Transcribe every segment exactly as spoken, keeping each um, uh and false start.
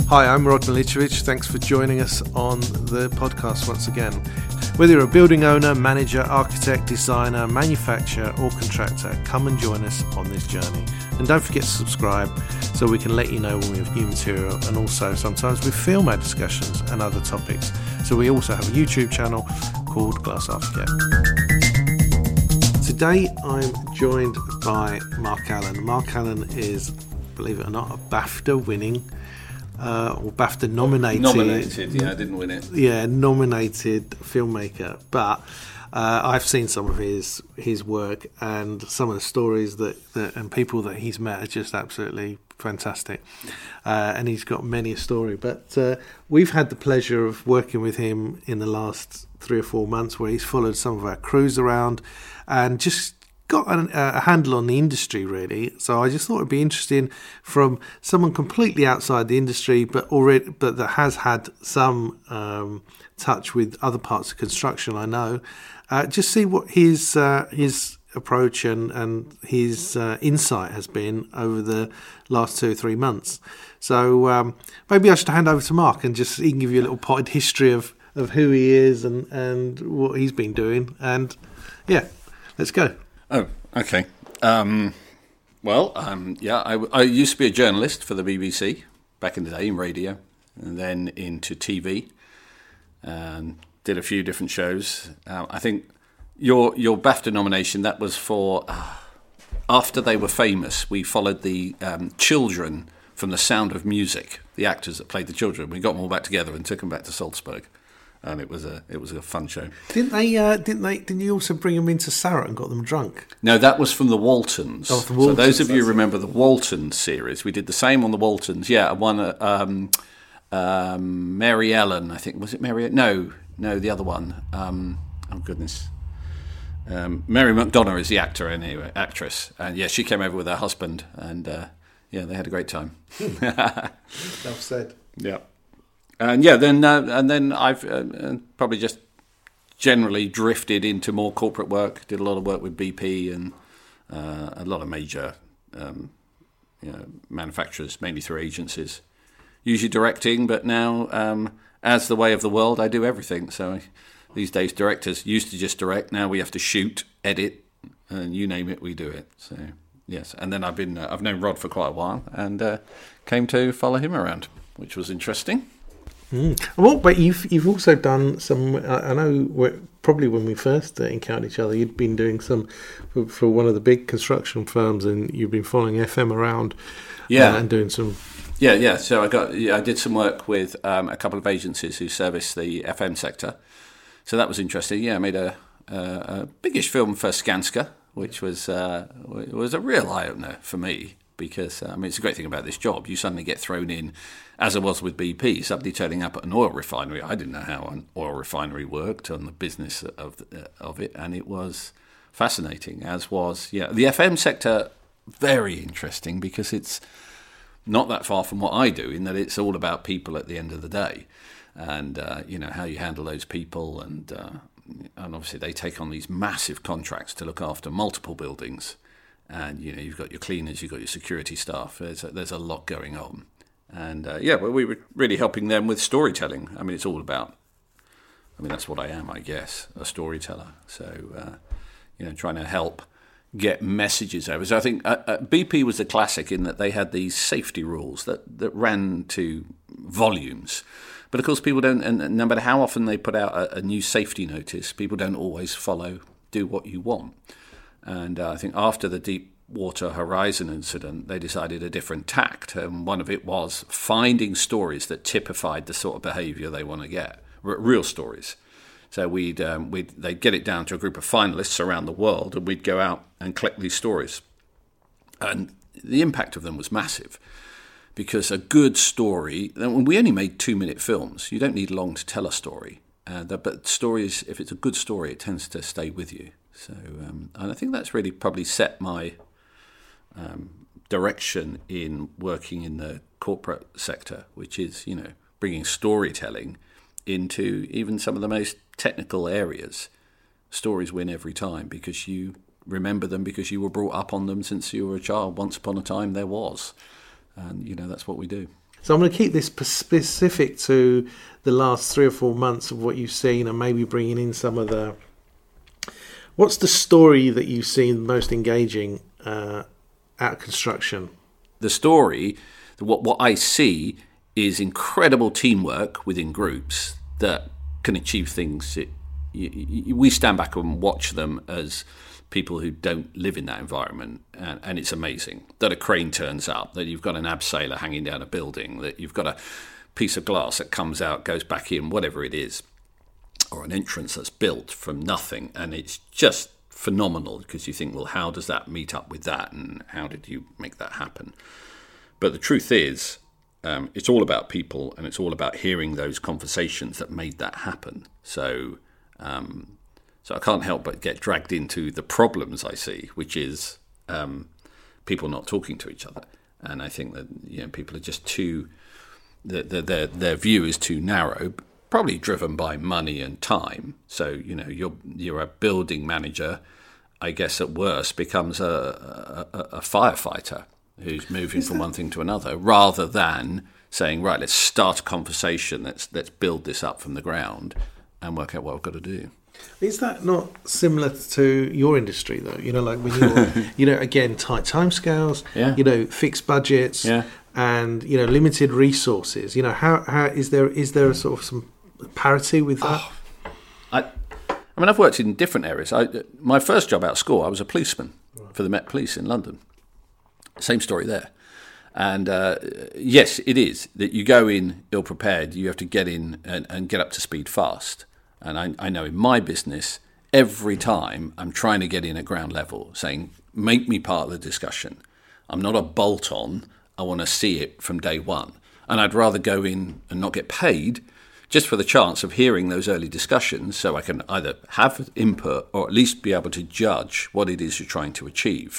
Hi, I'm Rod Milicevic. Thanks for joining us on the podcast once again. Whether you're a building owner, manager, architect, designer, manufacturer or contractor, come and join us on this journey. And don't forget to subscribe so we can let you know when we have new material, and also sometimes we film our discussions and other topics. So we also have a YouTube channel called Glass Architect. Today I'm joined by Mark Allen. Mark Allen is, believe it or not, a BAFTA winning Uh, or BAFTA nominated. Nominated, yeah, I didn't win it. Yeah, nominated filmmaker. But uh, I've seen some of his his work, and some of the stories that, that and people that he's met are just absolutely fantastic. Uh, and he's got many a story. But uh, we've had the pleasure of working with him in the last three or four months, where he's followed some of our crews around and just got an, a handle on the industry, really. So I just thought it'd be interesting from someone completely outside the industry, but already, but that has had some um, touch with other parts of construction. I know, uh, just see what his uh, his approach and and his uh, insight has been over the last two or three months. So um, maybe I should hand over to Mark and just he can give you a little potted history of, of who he is and and what he's been doing. And yeah, let's go. Oh, okay. Um, well, um, yeah, I, I used to be a journalist for the B B C back in the day in radio, and then into T V, and did a few different shows. Uh, I think your your BAFTA nomination, that was for, uh, after they were famous, we followed the um, children from The Sound of Music, the actors that played the children. We got them all back together and took them back to Salzburg. And it was a it was a fun show. Didn't they? Uh, didn't they? Didn't you also bring them into Sarah and got them drunk? No, that was from the Waltons. Oh, the Waltons. So those of you who remember the Waltons series, we did the same on the Waltons. Yeah, one. Uh, um, um, Mary Ellen, I think, was it Mary? No, no, the other one. Um, oh goodness. Um, Mary McDonough is the actor anyway, actress, and yeah, she came over with her husband, and uh, yeah, they had a great time. Enough said. Yeah. And yeah, then uh, and then I've uh, probably just generally drifted into more corporate work. Did a lot of work with B P and uh, a lot of major um, you know, manufacturers, mainly through agencies. Usually directing, but now, um, as the way of the world, I do everything. So I, these days, directors used to just direct. Now we have to shoot, edit, and you name it, we do it. So yes, and then I've been uh, I've known Rod for quite a while, and uh, came to follow him around, which was interesting. Mm. Well, but you've you've also done some. I know probably when we first encountered each other, you'd been doing some for, for one of the big construction firms, and you've been following F M around, yeah, uh, and doing some. Yeah, yeah. So I got yeah, I did some work with um, a couple of agencies who service the F M sector. So that was interesting. Yeah, I made a, a, a biggish film for Skanska, which was uh, was a real eye opener for me. Because, I mean, it's a great thing about this job. You suddenly get thrown in, as I was with B P, somebody turning up at an oil refinery. I didn't know how an oil refinery worked on the business of uh, of it, and it was fascinating, as was, yeah, the F M sector, very interesting, because it's not that far from what I do, in that it's all about people at the end of the day, and, uh, you know, how you handle those people, and, uh, and obviously they take on these massive contracts to look after multiple buildings. And, you know, you've got your cleaners, you've got your security staff. There's a, there's a lot going on. And, uh, yeah, well, we were really helping them with storytelling. I mean, it's all about, I mean, that's what I am, I guess, a storyteller. So, uh, you know, trying to help get messages over. So I think uh, uh, B P was a classic in that they had these safety rules that, that ran to volumes. But, of course, people don't, and no matter how often they put out a, a new safety notice, people don't always follow, do what you want. And uh, I think after the Deepwater Horizon incident, they decided a different tact. And one of it was finding stories that typified the sort of behaviour they want to get, R- real stories. So we'd, um, we'd they'd get it down to a group of finalists around the world, and we'd go out and collect these stories. And the impact of them was massive, because a good story, and we only made two-minute films. You don't need long to tell a story. Uh, but stories, if it's a good story, it tends to stay with you. So, um, and I think that's really probably set my um, direction in working in the corporate sector, which is, you know, bringing storytelling into even some of the most technical areas. Stories win every time because you remember them because you were brought up on them since you were a child. Once upon a time there was. And, you know, that's what we do. So I'm going to keep this specific to the last three or four months of what you've seen, and maybe bringing in some of the. What's the story that you've seen most engaging uh, at construction? The story, what what I see is incredible teamwork within groups that can achieve things. It, you, you, we stand back and watch them as people who don't live in that environment, and, and it's amazing that a crane turns up, that you've got an abseiler hanging down a building, that you've got a piece of glass that comes out, goes back in, whatever it is, or an entrance that's built from nothing, and it's just phenomenal because you think, well, how does that meet up with that, and how did you make that happen? But the truth is, um, it's all about people, and it's all about hearing those conversations that made that happen. So, um, so I can't help but get dragged into the problems I see, which is um, people not talking to each other, and I think that you know people are just too, the, the, their their view is too narrow. Probably driven by money and time. So, you know, you're you're a building manager, I guess at worst becomes a, a, a firefighter who's moving Is from that... one thing to another, rather than saying, right, let's start a conversation, let's let's build this up from the ground and work out what we've got to do. Is that not similar to your industry, though? You know, like when you're, you know, again, tight timescales, yeah. you know, fixed budgets, yeah. and, you know, limited resources. You know, how, how is there is there a sort of some parity with that? Oh, I, I mean, I've worked in different areas. I, my first job out of school, I was a policeman right. for the Met Police in London. Same story there. And uh, yes, it is that you go in ill-prepared. You have to get in and, and get up to speed fast. And I, I know in my business, every time I'm trying to get in at ground level, saying, make me part of the discussion. I'm not a bolt-on. I want to see it from day one. And I'd rather go in and not get paid just for the chance of hearing those early discussions, so I can either have input or at least be able to judge what it is you're trying to achieve.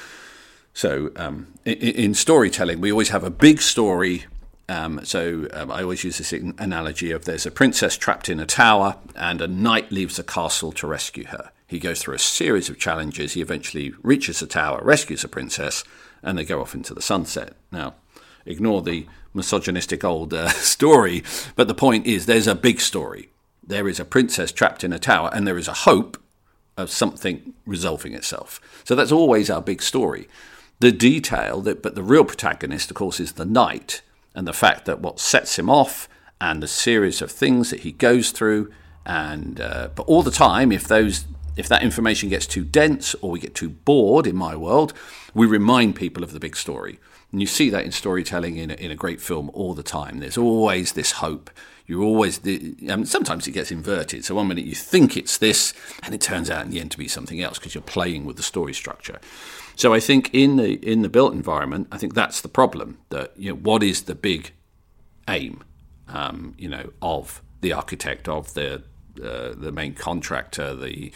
So um, in, in storytelling, we always have a big story. Um, so um, I always use this analogy of there's a princess trapped in a tower and a knight leaves the castle to rescue her. He goes through a series of challenges. He eventually reaches the tower, rescues the princess, and they go off into the sunset. Now, ignore the misogynistic old uh, story, but the point is there's a big story. There is a princess trapped in a tower, and there is a hope of something resolving itself. So that's always our big story. The detail, that, but the real protagonist, of course, is the knight, and the fact that what sets him off and the series of things that he goes through, and uh, but all the time, if those if that information gets too dense or we get too bored in my world, we remind people of the big story. And you see that in storytelling in a, in a great film all the time. There's always this hope. You're always, the, I mean, sometimes it gets inverted. So one minute you think it's this, and it turns out in the end to be something else because you're playing with the story structure. So I think in the in the built environment, I think that's the problem. That you know, what is the big aim, um, you know, of the architect, of the uh, the main contractor, the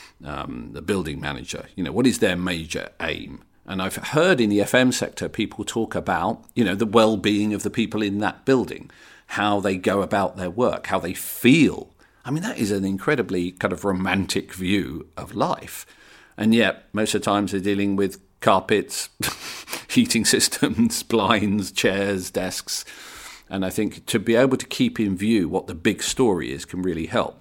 um, the building manager? You know, what is their major aim? And I've heard in the F M sector people talk about, you know, the well-being of the people in that building, how they go about their work, how they feel. I mean, that is an incredibly kind of romantic view of life. And yet, most of the times they're dealing with carpets, heating systems, blinds, chairs, desks. And I think to be able to keep in view what the big story is can really help.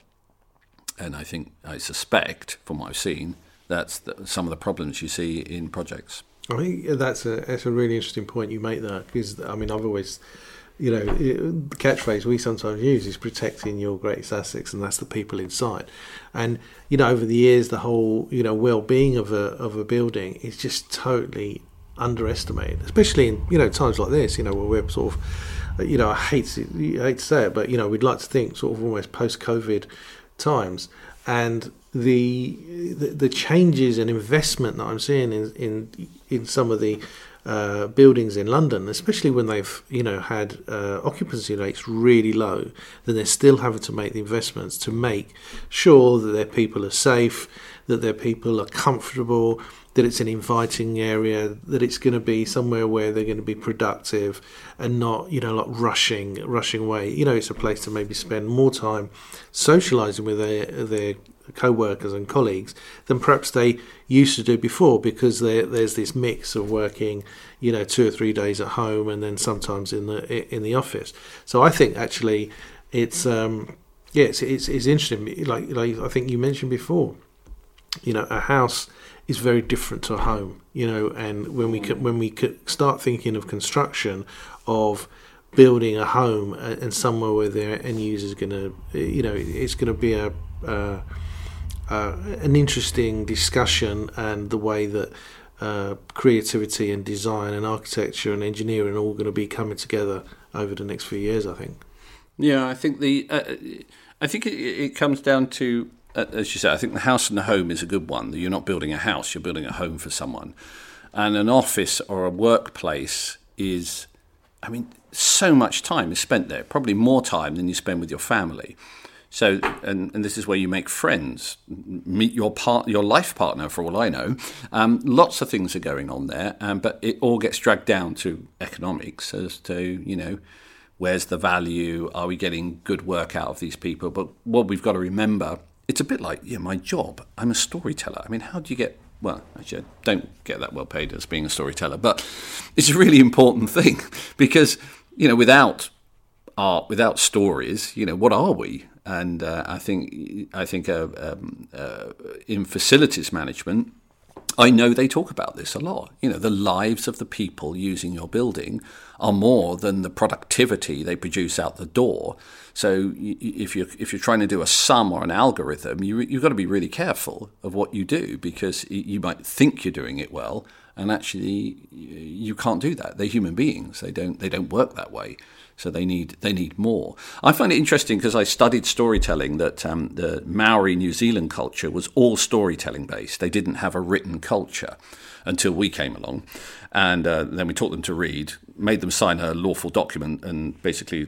And I think, I suspect, from what I've seen, that's the, some of the problems you see in projects. I think that's a that's a really interesting point you make there, because I mean I've always, you know, it, the catchphrase we sometimes use is protecting your greatest assets, and that's the people inside. And you know, over the years, the whole you know well-being of a of a building is just totally underestimated, especially in you know times like this. You know, where we're sort of, you know, I hate to, I hate to say it, but you know, we'd like to think sort of almost post-COVID times. And the, the the changes and investment that I'm seeing in in, in some of the uh, buildings in London, especially when they've you know had uh, occupancy rates really low, then they're still having to make the investments to make sure that their people are safe, that their people are comfortable, that it's an inviting area, that it's going to be somewhere where they're going to be productive and not, you know, like rushing, rushing away. You know, it's a place to maybe spend more time socialising with their their co-workers and colleagues than perhaps they used to do before, because there, there's this mix of working, you know, two or three days at home and then sometimes in the in the office. So I think actually it's um, yeah, it's, it's it's interesting. Like like I think you mentioned before, you know, a house is very different to a home, you know, and when we could, when we could start thinking of construction, of building a home and somewhere where their end user is going to, you know, it's going to be a uh, uh, an interesting discussion, and the way that uh, creativity and design and architecture and engineering are all going to be coming together over the next few years, I think. Yeah, I think the uh, I think it, it comes down to, uh, as you said, I think the house and the home is a good one. You're not building a house, you're building a home for someone. And an office or a workplace is, I mean, so much time is spent there, probably more time than you spend with your family. So, and, and this is where you make friends, meet your part, your life partner, for all I know. Um, lots of things are going on there, um, but it all gets dragged down to economics as to, you know, where's the value? Are we getting good work out of these people? But what we've got to remember, it's a bit like, yeah, my job. I'm a storyteller. I mean, how do you get, well, actually, I don't get that well paid as being a storyteller, but it's a really important thing, because, you know, without art, without stories, you know, what are we? And uh, I think I think uh, um, uh, in facilities management, I know they talk about this a lot. You know, the lives of the people using your building are more than the productivity they produce out the door. So if you're if you're trying to do a sum or an algorithm, you you've got to be really careful of what you do, because you might think you're doing it well, and actually you can't do that. They're human beings. They don't they don't work that way. So they need they need more. I find it interesting, because I studied storytelling, that um, the Maori New Zealand culture was all storytelling based. They didn't have a written culture until we came along. And uh, then we taught them to read, made them sign a lawful document, and basically,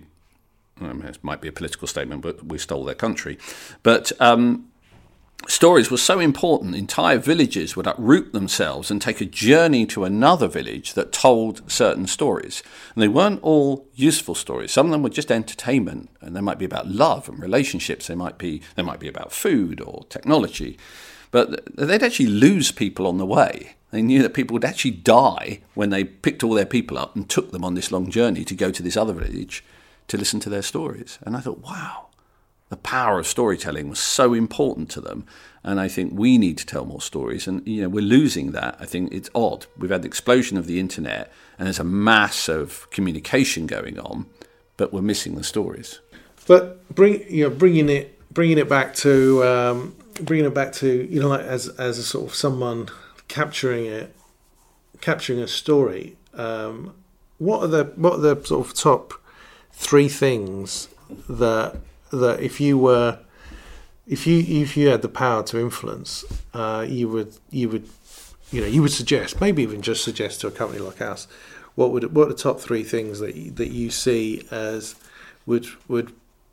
I mean, it might be a political statement, but we stole their country. But um, stories were so important. Entire villages would uproot themselves and take a journey to another village that told certain stories. And they weren't all useful stories. Some of them were just entertainment, and they might be about love and relationships. They might be they might be about food or technology. But they'd actually lose people on the way. They knew that people would actually die when they picked all their people up and took them on this long journey to go to this other village to listen to their stories. And I thought, wow, the power of storytelling was so important to them. And I think we need to tell more stories. And, you know, we're losing that. I think it's odd. We've had the explosion of the internet, and there's a mass of communication going on, but we're missing the stories. But bring you know bringing it bringing it back to um, bringing it back to you know like as as a sort of someone capturing it, capturing a story. Um, what are the what are the sort of top three things that that if you were if you if you had the power to influence, uh, you would you would you know you would suggest, maybe even just suggest to a company like us, what would what are the top three things that you, that you see as would would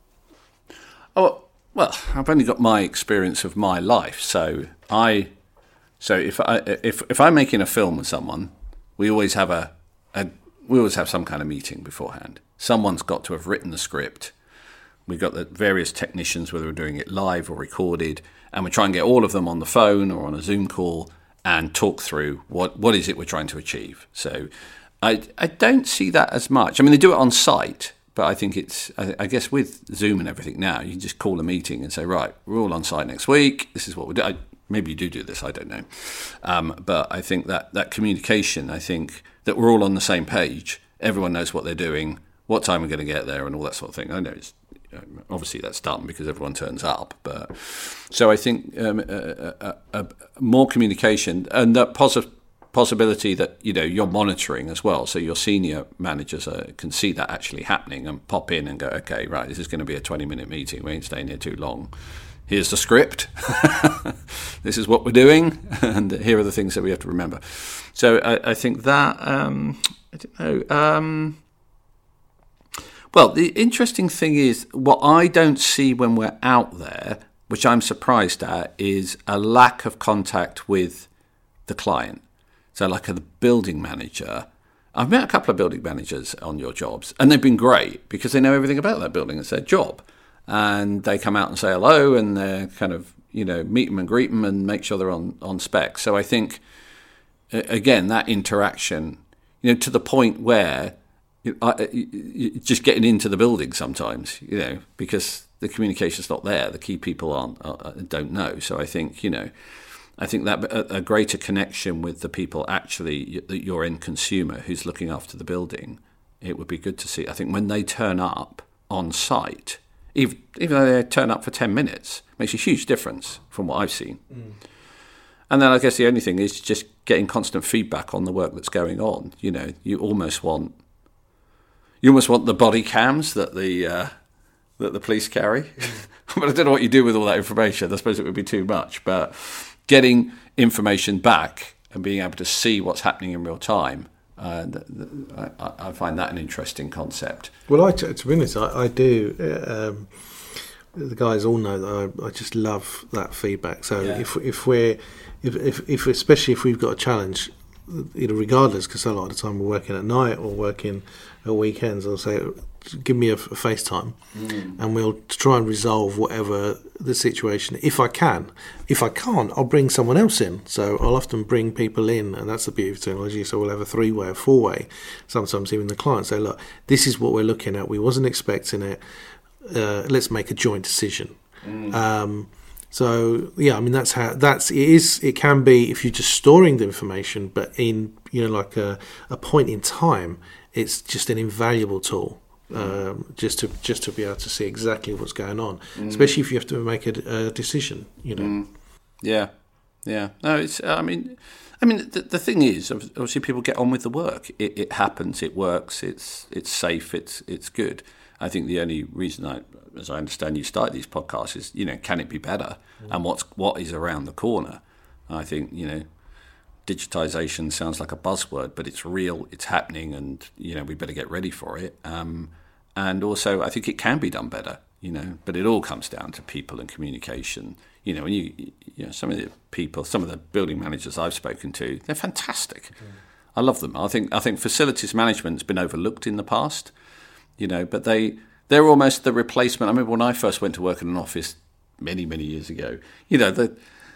oh well I've only got my experience of my life, so I so if I if if I'm making a film with someone, we always have a, a we always have some kind of meeting beforehand. Someone's got to have written the script. We've got the various technicians, whether we're doing it live or recorded, and we try and get all of them on the phone or on a Zoom call and talk through what, what is it we're trying to achieve. So I I don't see that as much. I mean, they do it on site, but I think it's, I, I guess with Zoom and everything now, you can just call a meeting and say, right, we're all on site next week. This is what we do. I, maybe you do do this, I don't know. Um, but I think that, that communication, I think that we're all on the same page. Everyone knows what they're doing, what time we're going to get there, and all that sort of thing. I know it's obviously that's done because everyone turns up, but so I think um, a, a, a, more communication and that poss- possibility that you know you're monitoring as well, so your senior managers uh, can see that actually happening and pop in and go, okay, right, this is going to be a twenty minute meeting, we ain't staying here too long. Here's the script. This is what we're doing, and here are the things that we have to remember. So I, I think that um, I don't know. Um, Well, the interesting thing is, what I don't see when we're out there, which I'm surprised at, is a lack of contact with the client. So like a building manager, I've met a couple of building managers on your jobs, and they've been great because they know everything about that building. It's their job. And they come out and say hello, and they're kind of, you know, meet them and greet them and make sure they're on, on spec. So I think, again, that interaction, you know, to the point where you, I, you, just getting into the building sometimes, you know, because the communication's not there. The key people aren't uh, don't know. So I think, you know, I think that a, a greater connection with the people, actually, your end consumer who's looking after the building, it would be good to see. I think when they turn up on site, even, even though they turn up for ten minutes, makes a huge difference from what I've seen. Mm. And then I guess the only thing is just getting constant feedback on the work that's going on. You know, you almost want you almost want the body cams that the uh, that the police carry. Mm. But I don't know what you do with all that information. I suppose it would be too much. But getting information back and being able to see what's happening in real time, uh, I, I find that an interesting concept. Well, I, to be honest, I, I do. Um, the guys all know that I, I just love that feedback. So yeah. if if we're if, if if especially if we've got a challenge, you know, regardless, because a lot of the time we're working at night or working at weekends, I'll say, give me a, a FaceTime, mm. and we'll try and resolve whatever the situation. If I can, if I can't, I'll bring someone else in. So I'll often bring people in, and that's the beauty of technology. So we'll have a three-way, a four-way. Sometimes even the client say, look, this is what we're looking at. We wasn't expecting it. Uh, let's make a joint decision. Mm. Um, so yeah, I mean that's how that's it is. It can be if you're just storing the information, but in you know like a, a point in time, it's just an invaluable tool. Um, just to just to be able to see exactly what's going on, mm. especially if you have to make a, a decision. You know. Mm. Yeah, yeah. No, it's. I mean, I mean, the, the thing is, obviously, people get on with the work. It, it happens. It works. It's it's safe. It's it's good. I think the only reason I, as I understand, you start these podcasts is, you know, can it be better, mm. and what's what is around the corner. I think, you know, digitization sounds like a buzzword, but it's real. It's happening, and you know we better get ready for it. Um, And also, I think it can be done better, you know. But it all comes down to people and communication. You know, when you, you know, some of the people, some of the building managers I've spoken to, they're fantastic. Mm. I love them. I think I think facilities management's been overlooked in the past, you know. But they they're almost the replacement. I remember when I first went to work in an office many many years ago. You know, the,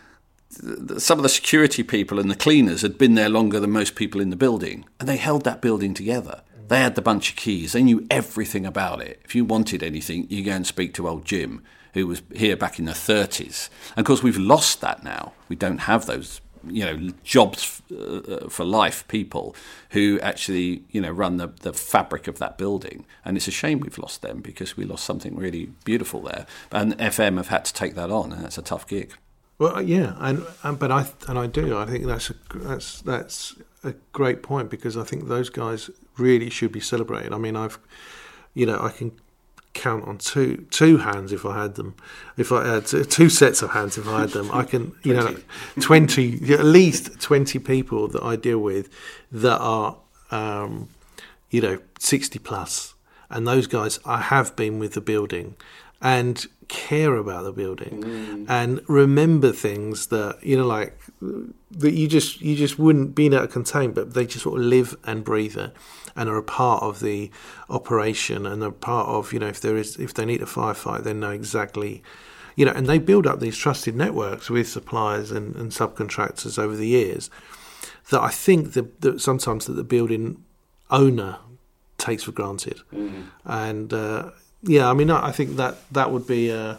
the some of the security people and the cleaners had been there longer than most people in the building, and they held that building together. They had the bunch of keys. They knew everything about it. If you wanted anything, you go and speak to old Jim, who was here back in the thirties. And of course, we've lost that now. We don't have those, you know, jobs uh, for life people who actually, you know, run the, the fabric of that building. And it's a shame we've lost them because we lost something really beautiful there. And F M have had to take that on, and that's a tough gig. Well, yeah, and, and but I and I do. I think that's a that's that's a great point, because I think those guys really should be celebrated. I mean, I've, you know, I can count on two two hands if I had them. If I had two sets of hands, if I had them, I can, you know, twenty at least twenty people that I deal with that are, um, you know, sixty plus, and those guys I have been with the building and care about the building mm. and remember things that, you know, like that you just you just wouldn't be able to contain, but they just sort of live and breathe it and are a part of the operation, and are part of, you know, if there is if they need a firefight, they know exactly, you know, and they build up these trusted networks with suppliers and, and subcontractors over the years that I think that, that sometimes that the building owner takes for granted. Mm. And uh, yeah, I mean, I think that that would be uh,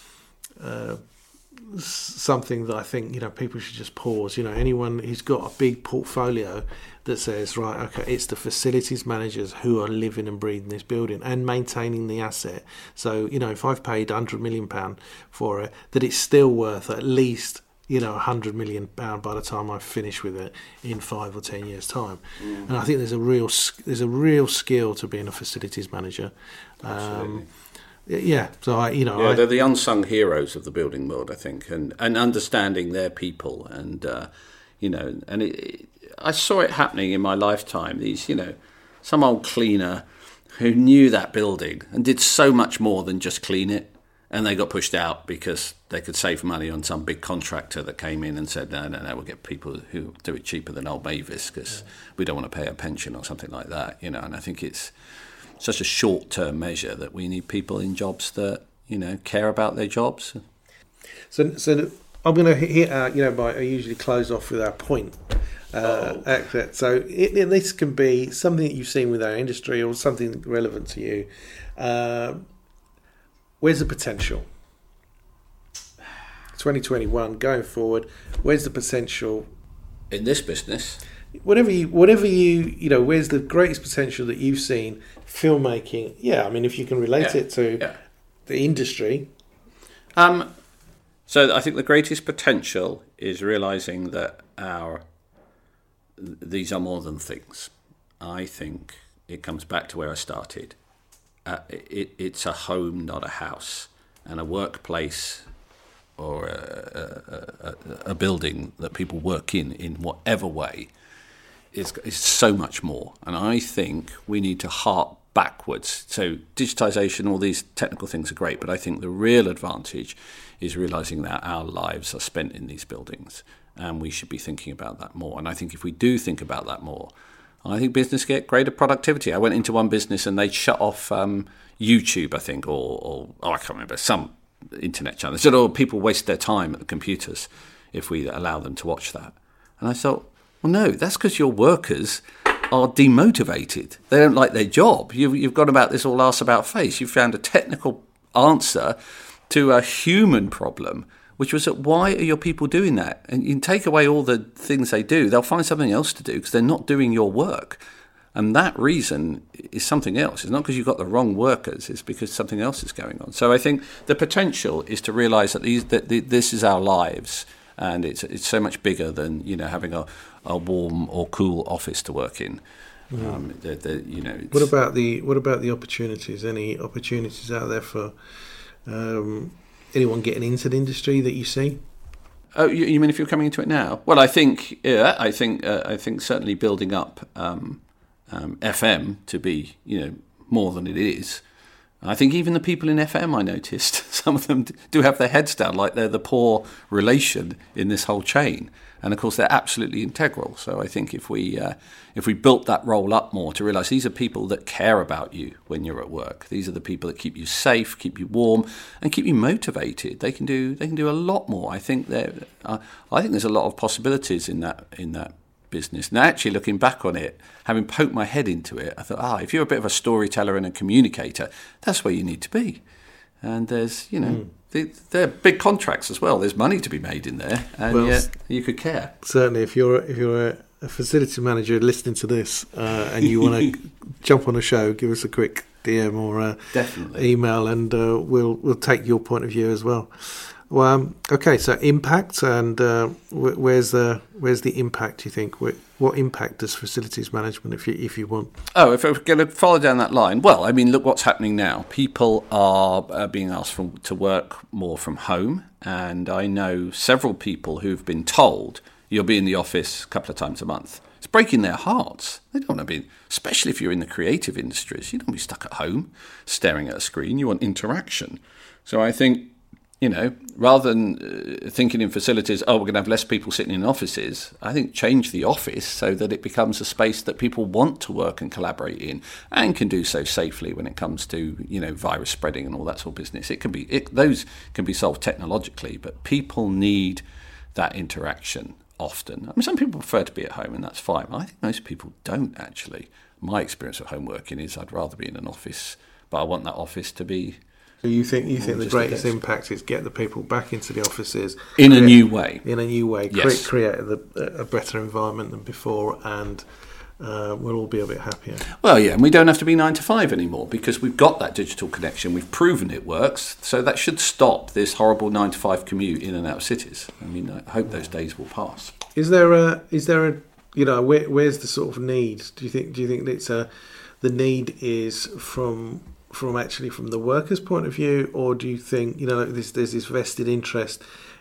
uh, something that I think, you know, people should just pause. You know, anyone who's got a big portfolio that says, right, okay, it's the facilities managers who are living and breathing this building and maintaining the asset. So, you know, if I've paid one hundred million pounds for it, that it's still worth at least, you know, one hundred million pounds by the time I finish with it in five or ten years' time. Mm. And I think there's a real there's a real skill to being a facilities manager. Um, yeah, so I, you know, yeah, I, they're the unsung heroes of the building world, I think, and, and understanding their people, and uh, you know, and it, it, I saw it happening in my lifetime. These, you know, some old cleaner who knew that building and did so much more than just clean it. And they got pushed out because they could save money on some big contractor that came in and said, no, no, no, we'll get people who do it cheaper than Old Mavis because yeah. we don't want to pay a pension or something like that, you know. And I think it's such a short-term measure that we need people in jobs that, you know, care about their jobs. So, so I'm going to hit out, you know, by, I usually close off with our point. Uh, oh. So it, it, this can be something that you've seen with our industry or something relevant to you. Uh, Where's the potential? twenty twenty-one going forward. Where's the potential in this business? Whatever you, whatever you, you know, where's the greatest potential that you've seen filmmaking? Yeah, I mean, if you can relate yeah. it to yeah. the industry. Um. So I think the greatest potential is realizing that our these are more than things. I think it comes back to where I started. Uh, it, it's a home, not a house, and a workplace or a, a, a, a building that people work in, in whatever way, is, is so much more. And I think we need to hark backwards. So digitisation, all these technical things are great, but I think the real advantage is realising that our lives are spent in these buildings, and we should be thinking about that more. And I think if we do think about that more, I think business get greater productivity. I went into one business and they shut off um, YouTube, I think, or, or oh, I can't remember, some internet channel. They said, oh, people waste their time at the computers if we allow them to watch that. And I thought, well, no, that's because your workers are demotivated. They don't like their job. You've, you've gone about this all arse about face. You've found a technical answer to a human problem, which was that why are your people doing that? And you can take away all the things they do, they'll find something else to do because they're not doing your work. And that reason is something else. It's not because you've got the wrong workers, it's because something else is going on. So I think the potential is to realise that these that the, this is our lives, and it's it's so much bigger than, you know, having a, a warm or cool office to work in. Mm. Um, the, the, you know, what about the what about the opportunities? Any opportunities out there for um, anyone getting into the industry that you see? Oh, you, you mean if you're coming into it now? Well, I think, yeah, I think, uh, I think certainly building up um, um, F M to be, you know, more than it is. I think even the people in F M, I noticed, some of them do have their heads down, like they're the poor relation in this whole chain. And of course, they're absolutely integral. So I think if we uh, if we built that role up more to realise these are people that care about you when you're at work. These are the people that keep you safe, keep you warm, and keep you motivated. They can do they can do a lot more. I think there uh, I think there's a lot of possibilities in that in that business. Now, actually, looking back on it, having poked my head into it, I thought, ah, if you're a bit of a storyteller and a communicator, that's where you need to be. And there's, you know. Mm. They're big contracts as well. There's money to be made in there, and well, yet you could care. Certainly, if you're if you're a, a facility manager listening to this uh, and you want to jump on a show, give us a quick D M or uh, definitely email, and uh, we'll we'll take your point of view as well. Well, um, okay, so impact, and uh, wh- where's the where's the impact? You think wh- what impact does facilities management, if you if you want? Oh, if we're going to follow down that line, well, I mean, look what's happening now. People are uh, being asked from, to work more from home, and I know several people who've been told you'll be in the office a couple of times a month. It's breaking their hearts. They don't want to be, especially if you're in the creative industries. You don't want to be stuck at home staring at a screen. You want interaction. So I think, you know, rather than uh, thinking in facilities, oh, we're going to have less people sitting in offices, I think change the office so that it becomes a space that people want to work and collaborate in, and can do so safely when it comes to, you know, virus spreading and all that sort of business. It can be it, those can be solved technologically, but people need that interaction often. I mean, some people prefer to be at home, and that's fine. I think most people don't, actually. My experience of home working is I'd rather be in an office, but I want that office to be. So you think you think the greatest impact is get the people back into the offices in create, a new way, in a new way, yes. create, create the, a better environment than before, and uh, we'll all be a bit happier. Well, yeah, and we don't have to be nine to five anymore because we've got that digital connection. We've proven it works, so that should stop this horrible nine to five commute in and out of cities. I mean, I hope those days will pass. Is there a is there a you know where, where's the sort of need? Do you think do you think it's a the need is from from actually from the workers' point of view, or do you think, you know, there's, there's this vested interest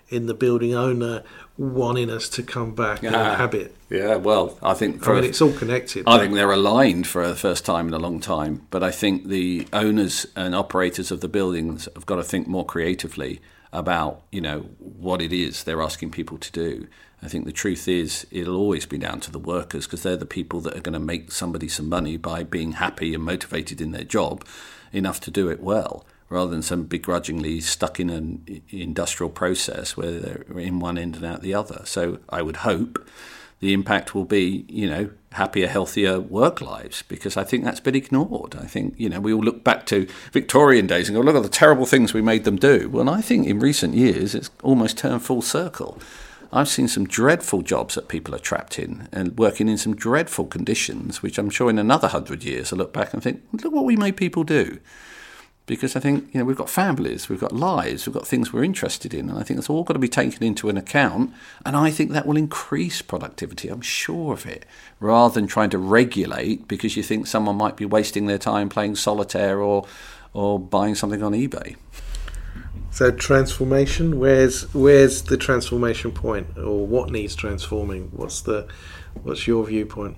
in the building owner wanting us to come back and Ah. inhabit. Yeah, well, I think I for mean, a- it's all connected. I think they're aligned for the first time in a long time. But I think the owners and operators of the buildings have got to think more creatively about, you know, what it is they're asking people to do. I think the truth is it'll always be down to the workers, because they're the people that are going to make somebody some money by being happy and motivated in their job enough to do it well, rather than some begrudgingly stuck in an i- industrial process where they're in one end and out the other. So I would hope the impact will be, you know, happier, healthier work lives, because I think that's been ignored. I think, you know, we all look back to Victorian days and go, look at the terrible things we made them do. Well, I think in recent years it's almost turned full circle. I've seen some dreadful jobs that people are trapped in and working in some dreadful conditions, which I'm sure in another hundred years I look back and think, look what we made people do. Because I think, you know, we've got families, we've got lives, we've got things we're interested in, and I think that's all got to be taken into an account, and I think that will increase productivity, I'm sure of it, rather than trying to regulate because you think someone might be wasting their time playing solitaire or or buying something on eBay. So transformation, where's where's the transformation point, or what needs transforming? What's the what's your viewpoint?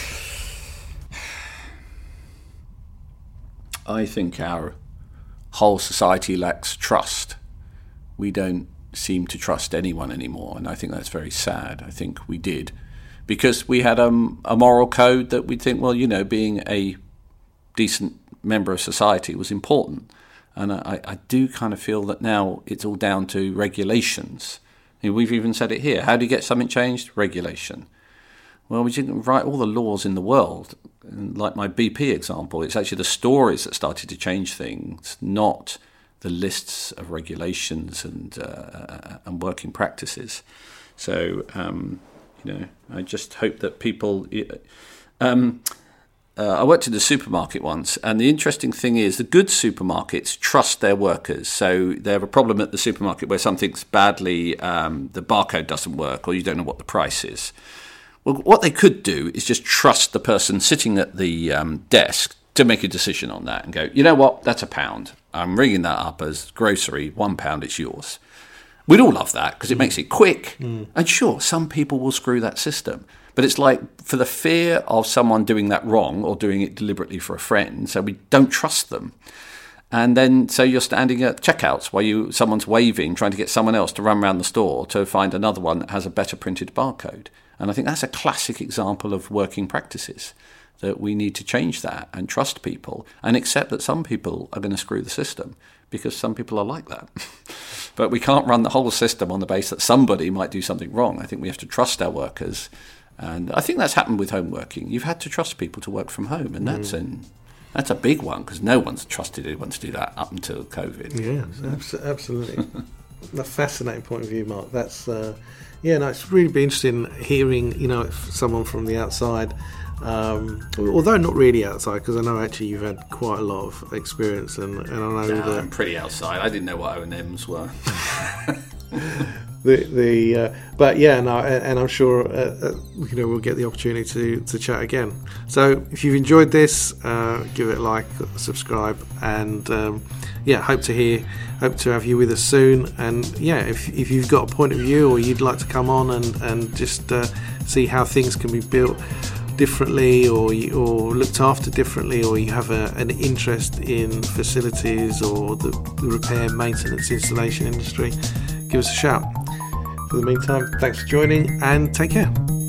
I think our whole society lacks trust. We don't seem to trust anyone anymore, and I think that's very sad. I think we did, because we had um, a moral code that we'd think, well, you know, being a decent member of society was important. And I, I do kind of feel that now it's all down to regulations. I mean, we've even said it here. How do you get something changed? Regulation. Well, we didn't write all the laws in the world. And like my B P example, it's actually the stories that started to change things, not the lists of regulations and uh, and working practices. So, um, you know, I just hope that people... Um, uh, I worked in a supermarket once, and the interesting thing is the good supermarkets trust their workers. So they have a problem at the supermarket where something's badly, um, the barcode doesn't work, or you don't know what the price is. Well, what they could do is just trust the person sitting at the um, desk to make a decision on that and go, you know what, that's a pound. I'm ringing that up as grocery, one pound, it's yours. We'd all love that because it makes it quick. Mm. And sure, some people will screw that system. But it's like for the fear of someone doing that wrong or doing it deliberately for a friend, so we don't trust them. And then so you're standing at checkouts while you someone's waving, trying to get someone else to run around the store to find another one that has a better printed barcode. And I think that's a classic example of working practices, that we need to change that and trust people and accept that some people are going to screw the system because some people are like that. But we can't run the whole system on the basis that somebody might do something wrong. I think we have to trust our workers. And I think that's happened with home working. You've had to trust people to work from home, and that's mm. an, that's a big one because no one's trusted anyone to do that up until COVID. Yeah, abso- absolutely. A fascinating point of view, Mark. That's uh, yeah, no, it's really been interesting hearing, you know, someone from the outside. Um, although not really outside, because I know actually you've had quite a lot of experience, and, and I know yeah, that I'm pretty outside. I didn't know what O and Ms were. the the uh, but yeah, no, and, and I'm sure uh, uh, you know we'll get the opportunity to, to chat again. So if you've enjoyed this, uh, give it a like, subscribe, and um, yeah, hope to hear, hope to have you with us soon. And yeah, if if you've got a point of view or you'd like to come on and and just uh, see how things can be built differently or or looked after differently, or you have a, an interest in facilities or the, the repair, maintenance, installation industry, give us a shout. For the meantime, thanks for joining and take care.